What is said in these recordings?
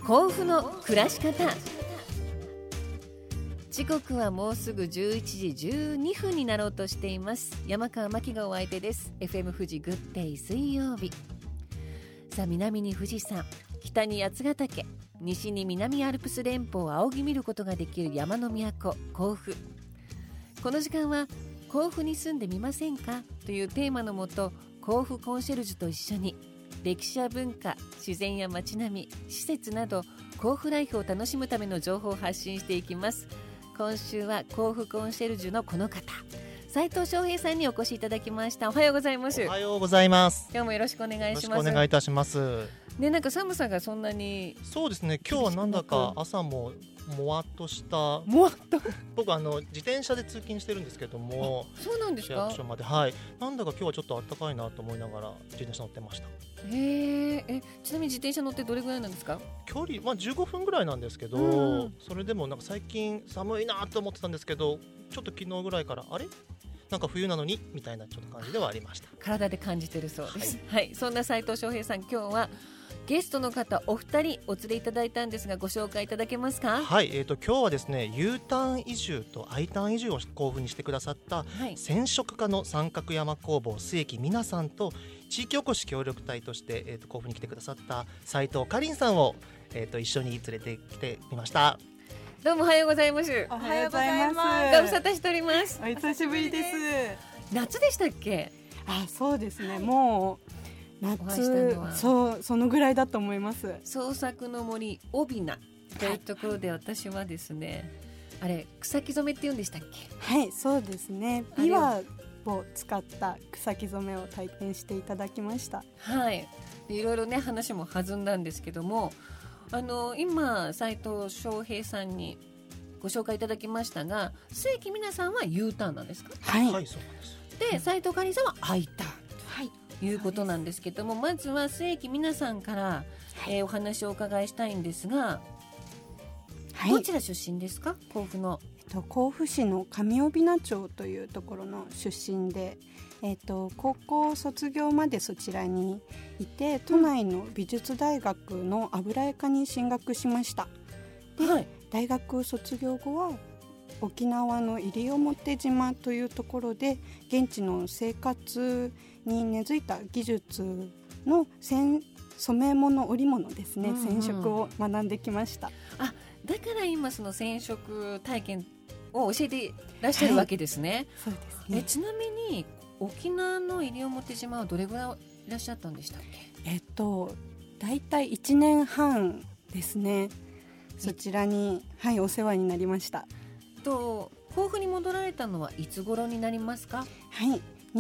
甲府の暮らし方。時刻はもうすぐ11時12分になろうとしています。山川真紀がお相手です。 FM 富士グッデイ水曜日。さあ、南に富士山、北に八ヶ岳、西に南アルプス連峰を仰ぎ見ることができる山の都甲府。この時間は甲府に住んでみませんかというテーマのもと、甲府コンシェルジュと一緒に歴史や文化、自然や街並み、施設など甲府ライフを楽しむための情報を発信していきます。今週は甲府コンシェルジュのこの方、斉藤翔平さんにお越しいただきました。おはようございます。 おはようございます。 今日もよろしくお願いします。 よろしくお願いいたしますね、なんか寒さがそんなに。 そうですね、今日はなんだか朝ももわっとした僕自転車で通勤してるんですけども。 そうなんですか。 市役所まで、はい、なんだか今日はちょっと暖かいなと思いながら自転車乗ってました。 ちなみに自転車乗ってどれぐらいなんですか。 距離、15分ぐらいなんですけど、それでもなんか最近寒いなと思ってたんですけど、ちょっと昨日ぐらいからなんか冬なのにみたいなちょっと感じではありました。 体で感じてるそうです。はい、そんな斉藤翔平さん、今日はゲストの方お二人お連れいただいたんですが、ご紹介いただけますか。 はい、今日はですね、U ターン移住と I ターン移住を甲府にしてくださった、染色家の三角山工房末木美奈さんと、地域おこし協力隊として、甲府に来てくださった斉藤かりんさんを、一緒に連れてきてみました。 どうもおはようございます。 おはようございます。 ご無沙汰しております。 お久しぶりです。 夏でしたっけ。 そうですね、もう夏、そのぐらいだと思います。 創作の森帯名というところで、私はですね、あれ草木染めって言うんでしたっけ。 はい、そうですね、ビワを使った草木染めを体験していただきました。 はい、いろいろね話も弾んだんですけども、今斉藤翔平さんにご紹介いただきましたが、末木美奈さんは U ターンなんですか。 はい、 はい、そうなんです。 で、斉藤かりんさんは I ターンということなんですけども、まずは末木美奈さんから、お話をお伺いしたいんですが、どちら出身ですか。甲府の。 甲府市の上帯名町というところの出身で、高校卒業までそちらにいて、都内の美術大学の油絵科に進学しました。で、大学卒業後は沖縄の西表島というところで現地の生活に根付いた技術の染め物織物ですね、染色を学んできました。 だから今その染色体験を教えていらっしゃるわけですね。 そうですね。 ちなみに沖縄の西表島はどれぐらいいらっしゃったんでしたっけ。 だいたい1年半ですね。そちらに、お世話になりました。 甲府に戻られたのはいつ頃になりますか。 はい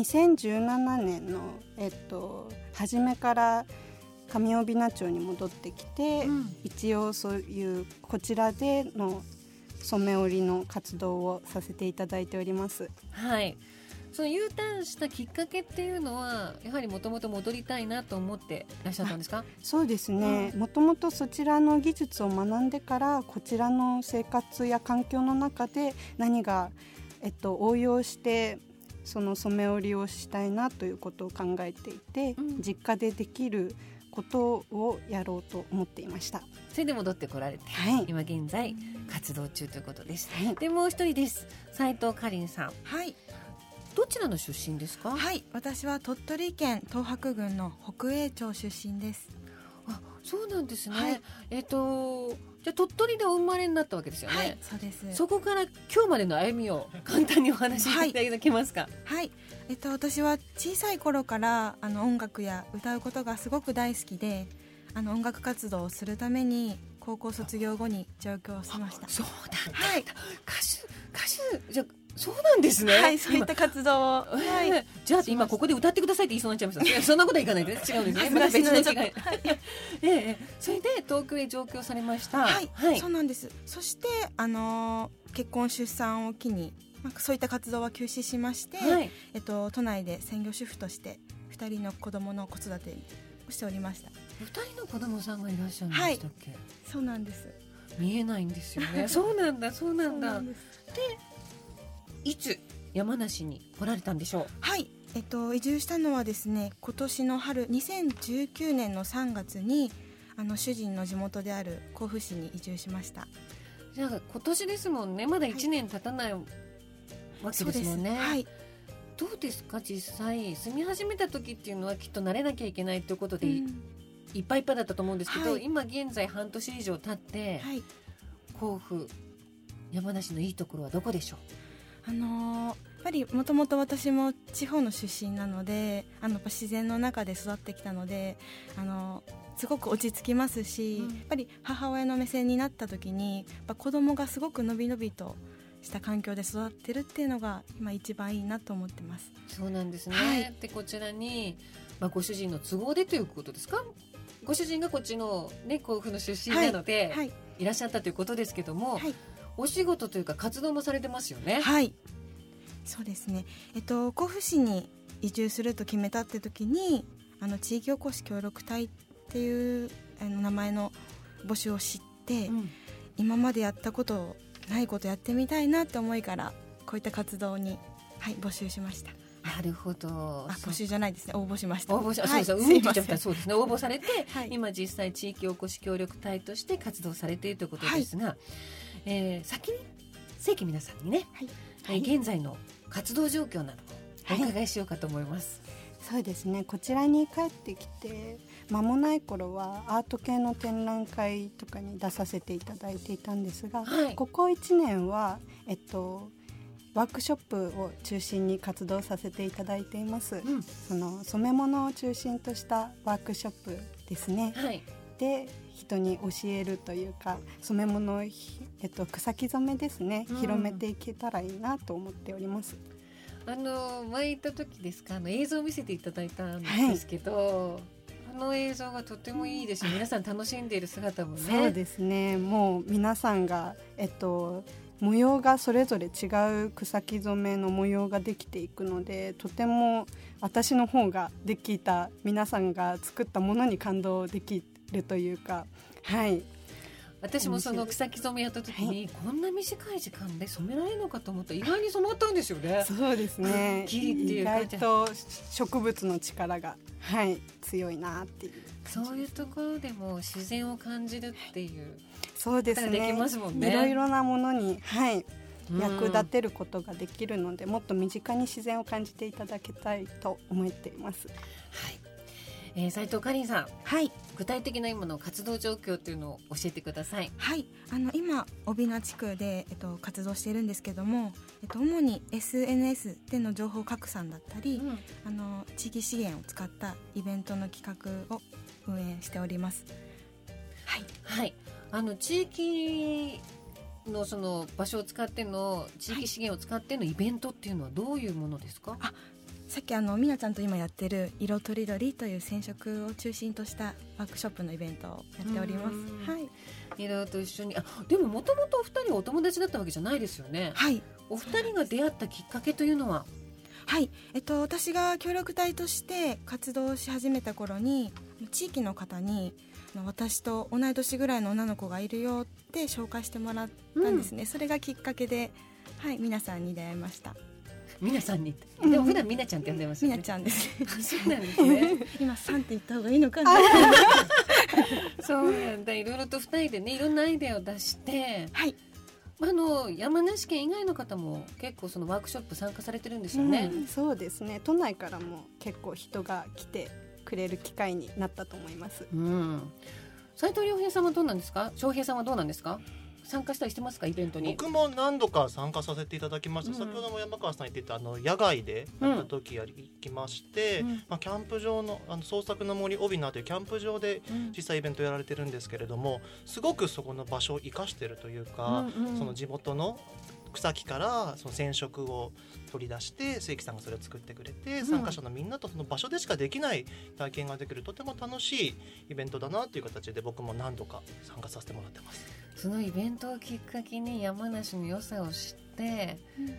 、2017年の、初めから上帯名町に戻ってきて、一応そういうこちらでの染め織りの活動をさせていただいております。 はい、その U ターンしたきっかけっていうのは、やはりもともと戻りたいなと思っていらっしゃったんですか。 そうですね、もともとそちらの技術を学んでからこちらの生活や環境の中で何が、応用してその染め織りをしたいなということを考えていて、実家でできることをやろうと思っていました。 それで戻ってこられて、今現在活動中ということです。で、もう一人です。斉藤かりんさん。 はい、 どちらの出身ですか。 はい、私は鳥取県東白郡の北栄町出身です。 そうなんですね。じゃあ鳥取でお生まれになったわけですよね。 はい、そうです。 そこから今日までの歩みを簡単にお話しいただけますか。 はい、私は小さい頃から音楽や歌うことがすごく大好きで、音楽活動をするために高校卒業後に上京しました。 そうだ、歌手じゃそうなんですね。 はい、そういった活動を、 じゃあ今ここで歌ってくださいって言いそうになっちゃいました。そんなことはいかないです。違うんですね。また別の機会。それで東京へ上京されました。 はい、そうなんです。そして結婚出産を機にそういった活動は休止しまして、都内で専業主婦として2人の子供の子育てをしておりました。 2人の子供さんがいらっしゃるんでしたっけ。 そうなんです。 見えないんですよね。そうなんだ。で、いつ山梨に来られたんでしょう。 はい、移住したのはですね、今年の春2019年の3月に主人の地元である甲府市に移住しました。 じゃあ今年ですもんね。まだ1年経たないわけですもんね。 はい、 どうですか、実際住み始めた時っていうのはきっと慣れなきゃいけないということで、いっぱいいっぱいだったと思うんですけど、今現在半年以上経って、甲府山梨のいいところはどこでしょう？ やっぱりもともと私も地方の出身なので、やっぱ自然の中で育ってきたので、すごく落ち着きますし、やっぱり母親の目線になった時にやっぱ子供がすごくのびのびとした環境で育ってるっていうのが今一番いいなと思ってます。 そうなんですね。でこちらに、ご主人の都合でということですか？ご主人がこっちの、甲府の出身なので、いらっしゃったということですけども、お仕事というか活動もされてますよね。 はい、そうですね、甲府市に移住すると決めたって時に地域おこし協力隊っていう名前の募集を知って、今までやったことないことやってみたいなって思いからこういった活動に、募集しました。 なるほど。 募集じゃないですね、応募しました。 そうですね、応募されて、今実際地域おこし協力隊として活動されているということですが、先に正規皆さんにね、現在の活動状況などをお伺いしようかと思います。 そうですね、こちらに帰ってきて間もない頃はアート系の展覧会とかに出させていただいていたんですが、ここ1年は、ワークショップを中心に活動させていただいています、その染め物を中心としたワークショップですね、で人に教えるというか染め物を、草木染めですね、広めていけたらいいなと思っております。 前行った時ですか、映像を見せていただいたんですけど、映像がとてもいいですよ。皆さん楽しんでいる姿もね。 そうですね、もう皆さんが、模様がそれぞれ違う草木染めの模様ができていくので、とても私の方ができた皆さんが作ったものに感動できるというか、 私もその草木染めやった時に、こんな短い時間で染められるのかと思ったら意外に染まったんですよね。 そうですね、意外と植物の力が、強いなっていう。 そういうところでも自然を感じるっていう、 そうですね、 できますもんね。 いろいろなものに、役立てることができるので、もっと身近に自然を感じていただきたいと思っています。 斉藤かりんさん、具体的な今の活動状況というのを教えてください。 今帯名地区で、活動しているんですけども、主に SNS での情報拡散だったり、地域資源を使ったイベントの企画を運営しております。 地域のその場所を使っての地域資源を使ってのイベントっていうのはどういうものですか？ さっきみなちゃんと今やってる色とりどりという染色を中心としたワークショップのイベントをやっております。 色と一緒に、でももともとお二人はお友達だったわけじゃないですよね。お二人が出会ったきっかけというのは？ 私が協力隊として活動し始めた頃に、地域の方に私と同い年ぐらいの女の子がいるよって紹介してもらったんですね。それがきっかけで、皆さんに出会いました。 皆さんに、でも普段みなちゃんって呼んでますよね。 みなちゃんですそうなんですね今さんって言った方がいいのかなそうなんだ。いろいろと2人でね、いろんなアイデアを出して、山梨県以外の方も結構そのワークショップ参加されてるんですよね。 そうですね、都内からも結構人が来てくれる機会になったと思います。 斉藤良平さんはどうなんですか？翔平さんはどうなんですか？参加したりしてますか？イベントに。 僕も何度か参加させていただきました。先ほども山川さん言ってた野外でやった時行きまして、キャンプ場の創作の森帯名というキャンプ場で実際イベントやられてるんですけれども、すごくそこの場所を生かしてるというか、その地元の草木からその染色を取り出して正規さんがそれを作ってくれて、参加者のみんなとその場所でしかできない体験ができるとても楽しいイベントだなという形で僕も何度か参加させてもらってます。 そのイベントをきっかけに山梨の良さを知って、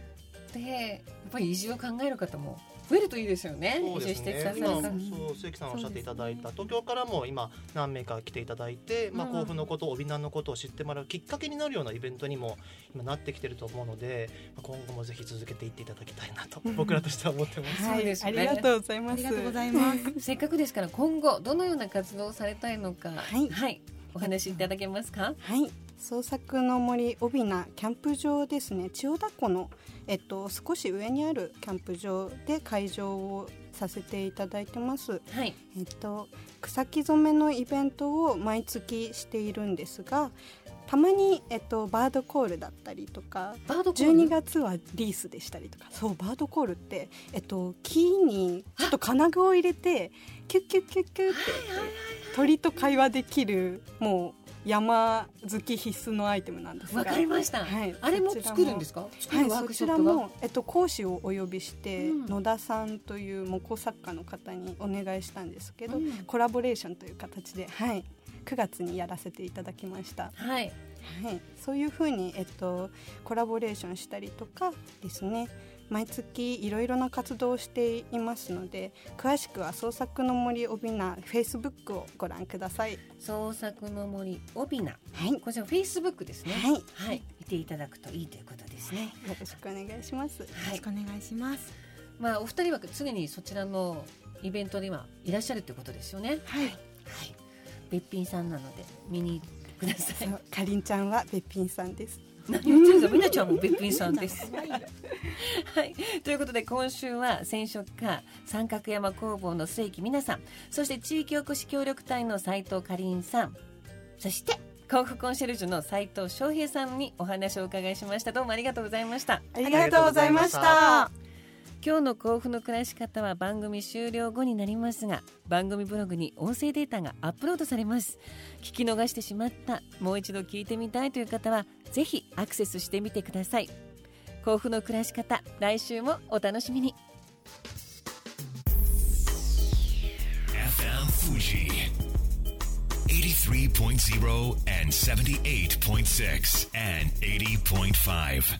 ってやっぱり移住を考える方も増えるといいですよね。 そうですね。 今そう鈴木さんおっしゃっていただいた東京からも今何名か来ていただいて、甲府のこと帯南のことを知ってもらうきっかけになるようなイベントにも今なってきてると思うので、今後もぜひ続けていっていただきたいなと僕らとしては思ってます。 そうですね、ありがとうございます。 ありがとうございますせっかくですから今後どのような活動をされたいのか、お話しいただけますか。 創作の森帯名キャンプ場ですね、千代田湖の、少し上にあるキャンプ場で会場をさせていただいてます。草木染めのイベントを毎月しているんですが、たまに、バードコールだったりとか、12月はリースでしたりとか。そうバードコールって、木にちょっと金具を入れてキュッキュッキュッキュッって鳥と会話できる、もう山好き必須のアイテムなんですが。 わかりました、あれも作るんですか。 そちらも、講師をお呼びして、野田さんという木工作家の方にお願いしたんですけど、コラボレーションという形で、9月にやらせていただきました。そういうふうに、コラボレーションしたりとかですね、毎月いろいろな活動をしていますので、詳しくは創作の森帯名フェイスブックをご覧ください。 創作の森帯名、こちらフェイスブックですね。見ていただくといいということですね。 よろしくお願いします。 よろしくお願いします。 お二人は常にそちらのイベントにはいらっしゃるということですよね。べっぴんさんなので見にください。 かりんちゃんはべっぴんさんです。 何言ってるんですか。みなちゃんもべっぴんさんです。ということで今週は染色家三角山工房の末木美奈さん、そして地域おこし協力隊の斉藤かりんさん、そして甲府コンシェルジュの斉藤翔平さんにお話をお伺いしました。どうもありがとうございました。 ありがとうございました。 今日の甲府の暮らし方は番組終了後になりますが、番組ブログに音声データがアップロードされます。聞き逃してしまった、もう一度聞いてみたいという方はぜひアクセスしてみてください。甲府の暮らし方、来週もお楽しみに。 FM Fuji 83.0 and 78.6 and 80.5